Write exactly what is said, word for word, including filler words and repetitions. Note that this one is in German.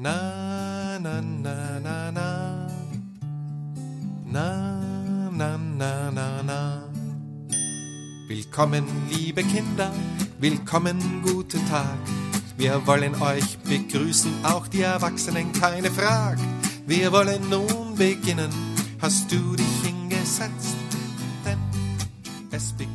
Na, na, na, na, na. Na, na, na, na, na. Willkommen, liebe Kinder, willkommen, guten Tag. Wir wollen euch begrüßen, auch die Erwachsenen, keine Frage. Wir wollen nun beginnen, hast du dich hingesetzt? Denn es beginnt.